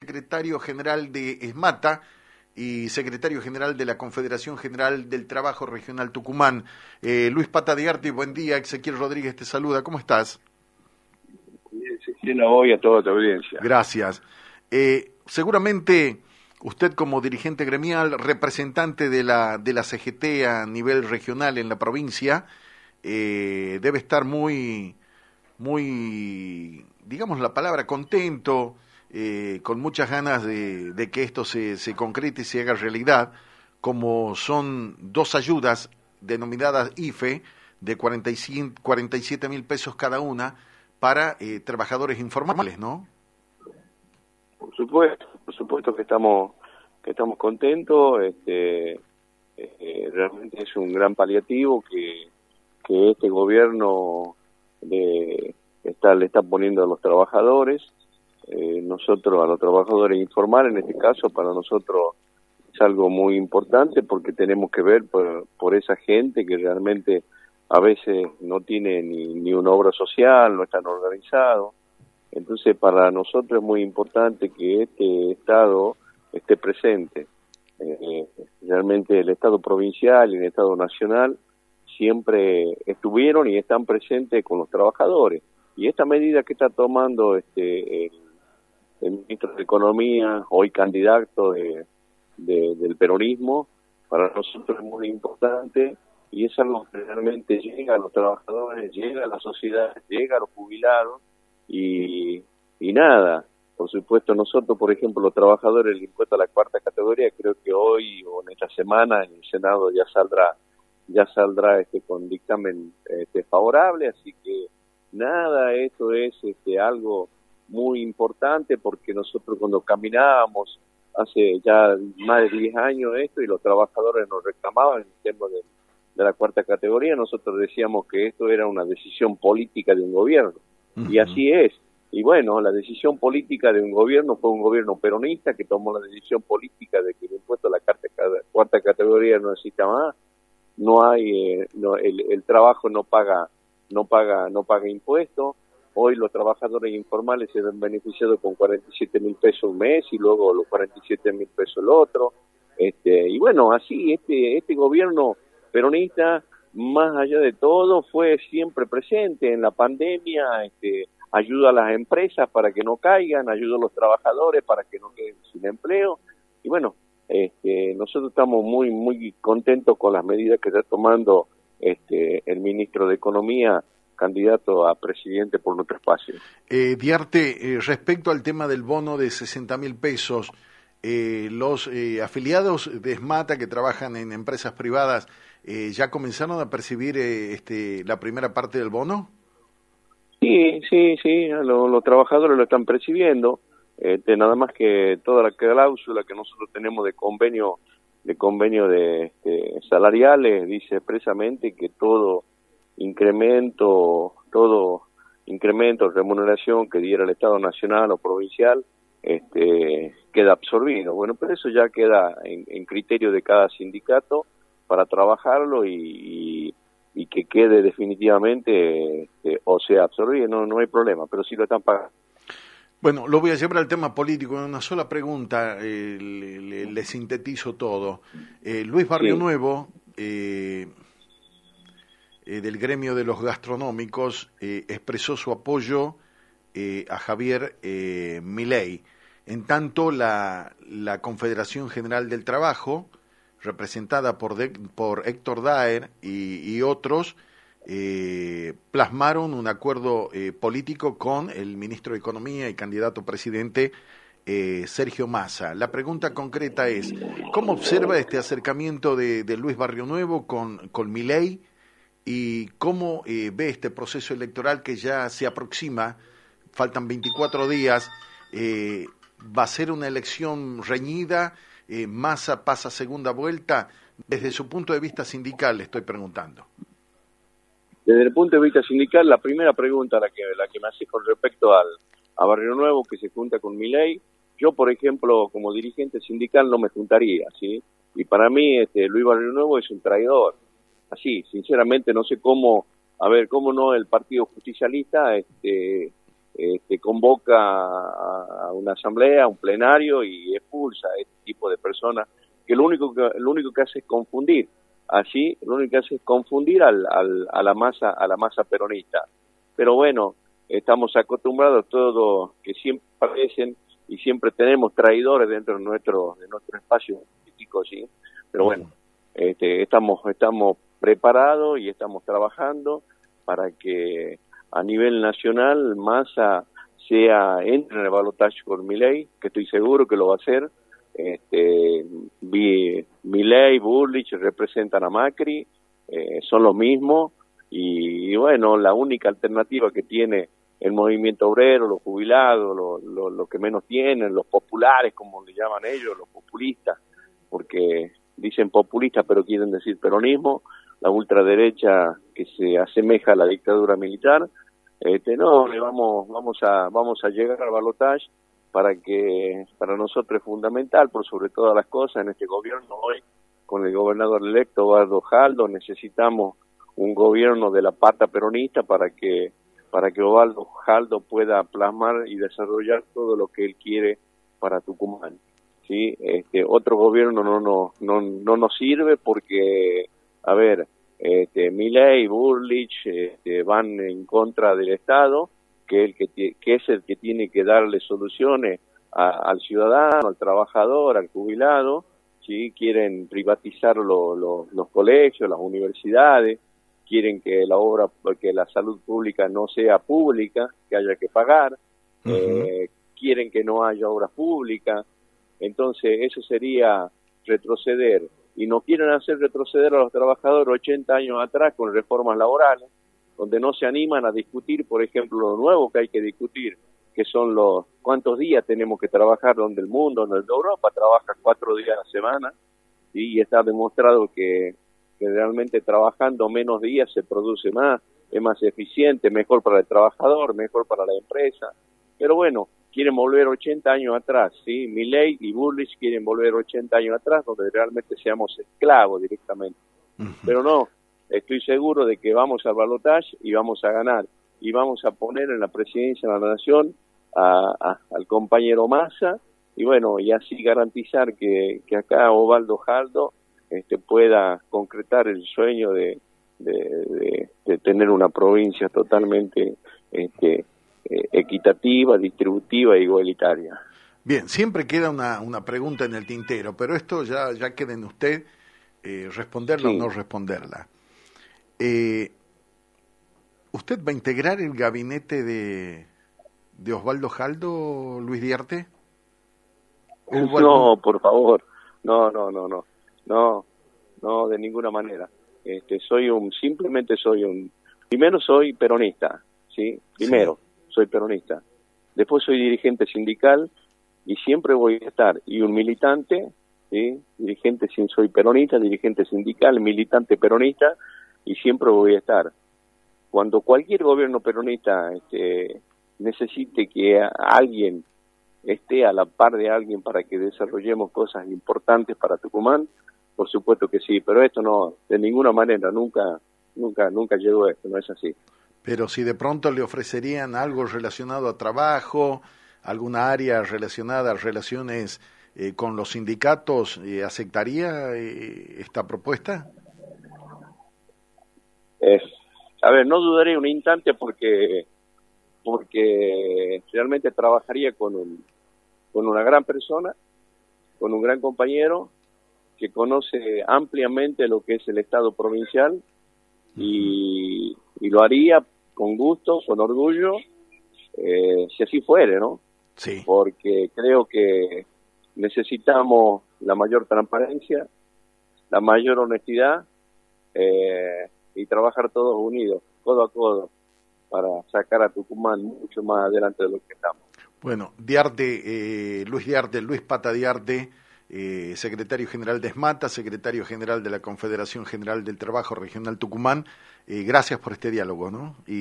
secretario general de ESMATA y secretario general de la Confederación General del Trabajo Regional Tucumán. Luis Pata de Arte, buen día. Ezequiel Rodríguez te saluda. ¿Cómo estás? Ezequiel, hoy a toda tu audiencia. Gracias. Seguramente usted como dirigente gremial, representante de la CGT a nivel regional en la provincia, debe estar muy, digamos la palabra, contento, con muchas ganas de que esto se concrete y se haga realidad, como son dos ayudas denominadas IFE de 47.000 pesos cada una para trabajadores informales, ¿no? Por supuesto que estamos contentos. Realmente es un gran paliativo que este gobierno le está poniendo a los trabajadores. Nosotros, a los trabajadores informales, en este caso, para nosotros es algo muy importante porque tenemos que ver por esa gente que realmente a veces no tiene ni una obra social, no están organizados. Entonces, para nosotros es muy importante que este Estado esté presente. Realmente el Estado provincial y el Estado nacional siempre estuvieron y están presentes con los trabajadores. Y esta medida que está tomando el ministro de Economía, hoy candidato del peronismo, para nosotros es muy importante y es algo que realmente llega a los trabajadores, llega a la sociedad, llega a los jubilados. Y nada, por supuesto nosotros, por ejemplo, los trabajadores del impuesto a la cuarta categoría, creo que hoy o en esta semana en el Senado ya saldrá con dictamen favorable, así que nada, esto es algo muy importante porque nosotros cuando caminábamos hace ya más de 10 años esto y los trabajadores nos reclamaban el tema de la cuarta categoría, nosotros decíamos que esto era una decisión política de un gobierno. Y así es. Y bueno, la decisión política de un gobierno fue un gobierno peronista que tomó la decisión política de que el impuesto a la cuarta categoría no exista más. No hay, el trabajo no paga impuestos. Hoy los trabajadores informales se ven beneficiados con 47.000 pesos un mes y luego los 47.000 pesos el otro. Y bueno, así este gobierno peronista, más allá de todo, fue siempre presente en la pandemia, ayuda a las empresas para que no caigan, ayuda a los trabajadores para que no queden sin empleo. Y bueno, nosotros estamos muy, muy contentos con las medidas que está tomando el ministro de Economía, candidato a presidente por nuestro espacio. Diarte, respecto al tema del bono de 60.000 pesos, los afiliados de ESMATA que trabajan en empresas privadas, ¿ya comenzaron a percibir la primera parte del bono? Sí, los trabajadores lo están percibiendo, nada más que toda la cláusula que nosotros tenemos de convenio salariales dice expresamente que todo incremento de remuneración que diera el Estado nacional o provincial queda absorbido. Bueno, pero eso ya queda en criterio de cada sindicato para trabajarlo y que quede definitivamente o sea absorbido, no hay problema, pero sí lo están pagando. Bueno, lo voy a llevar al tema político en una sola pregunta, le sintetizo todo. Luis Barrio Nuevo, del gremio de los gastronómicos, expresó su apoyo a Javier Milei. En tanto, la Confederación General del Trabajo, representada por Héctor Daer y otros, plasmaron un acuerdo político con el ministro de Economía y candidato a presidente Sergio Massa. La pregunta concreta es, ¿cómo observa este acercamiento de Luis Barrio Nuevo con Milei y cómo ve este proceso electoral que ya se aproxima? Faltan 24 días, va a ser una elección reñida, Massa pasa a segunda vuelta. Desde su punto de vista sindical le estoy preguntando. Desde el punto de vista sindical, la primera pregunta, la que me hace con respecto a Barrio Nuevo, que se junta con Milei, yo, por ejemplo, como dirigente sindical no me juntaría, ¿sí? Y para mí, Luis Barrio Nuevo es un traidor. Así, sinceramente, no sé cómo no el Partido Justicialista convoca a una asamblea, a un plenario y expulsa a este tipo de personas que lo único que hace es confundir. Allí lo único que hace es confundir a la masa peronista. Pero bueno, estamos acostumbrados todos que siempre aparecen y siempre tenemos traidores dentro de nuestro espacio político, ¿sí? Pero bueno, estamos preparados y estamos trabajando para que a nivel nacional Massa entre en el balotaje por Milei, que estoy seguro que lo va a hacer. Milei, Bullrich representan a Macri, son los mismos, y bueno, la única alternativa que tiene el movimiento obrero, los jubilados, los que menos tienen, los populares, como le llaman ellos, los populistas, porque dicen populistas pero quieren decir peronismo, la ultraderecha que se asemeja a la dictadura militar. Vamos a llegar al balotaje, para nosotros es fundamental, por sobre todas las cosas, en este gobierno hoy, con el gobernador electo Osvaldo Jaldo, necesitamos un gobierno de la pata peronista para que Osvaldo Jaldo pueda plasmar y desarrollar todo lo que él quiere para Tucumán. ¿Sí? Otro gobierno no nos sirve porque, a ver, Milei y Bullrich van en contra del Estado, que es el que tiene que darle soluciones al ciudadano, al trabajador, al jubilado. ¿Sí? Quieren privatizar los colegios, las universidades, quieren que la salud pública no sea pública, que haya que pagar, quieren que no haya obras públicas. Entonces eso sería retroceder, y no quieren hacer retroceder a los trabajadores 80 años atrás con reformas laborales, donde no se animan a discutir, por ejemplo, lo nuevo que hay que discutir, que son los cuántos días tenemos que trabajar, donde el mundo, donde Europa trabaja 4 días a la semana, y está demostrado que realmente trabajando menos días se produce más, es más eficiente, mejor para el trabajador, mejor para la empresa. Pero bueno, quieren volver 80 años atrás, ¿sí? Milei y Bullrich quieren volver 80 años atrás, donde realmente seamos esclavos directamente. Pero no, estoy seguro de que vamos al balotaje y vamos a ganar, y vamos a poner en la presidencia de la Nación al compañero Massa, y bueno, y así garantizar que acá Osvaldo Jaldo pueda concretar el sueño de tener una provincia totalmente equitativa, distributiva e igualitaria. Bien, siempre queda una pregunta en el tintero, pero esto ya queda en usted responderla o no responderla. ¿Usted va a integrar el gabinete de Osvaldo Jaldo, Luis Diarte? No, por favor, no, de ninguna manera. Primero soy peronista, ¿sí? Primero soy peronista, después soy dirigente sindical y siempre voy a estar, y un militante, ¿sí? Soy peronista, dirigente sindical, militante peronista, y siempre voy a estar. Cuando cualquier gobierno peronista necesite que alguien esté a la par de alguien para que desarrollemos cosas importantes para Tucumán, por supuesto que sí, pero esto no, de ninguna manera, nunca llegó a esto, no es así. Pero si de pronto le ofrecerían algo relacionado a trabajo, alguna área relacionada a relaciones con los sindicatos, ¿aceptaría esta propuesta? A ver, no dudaría un instante porque realmente trabajaría con una gran persona, con un gran compañero que conoce ampliamente lo que es el Estado provincial, y lo haría con gusto, con orgullo, si así fuere, ¿no? Sí. Porque creo que necesitamos la mayor transparencia, la mayor honestidad, y trabajar todos unidos, codo a codo, para sacar a Tucumán mucho más adelante de lo que estamos. Bueno, Luis Pata Diarte, secretario general de ESMATA, secretario general de la Confederación General del Trabajo Regional Tucumán, gracias por este diálogo, ¿no?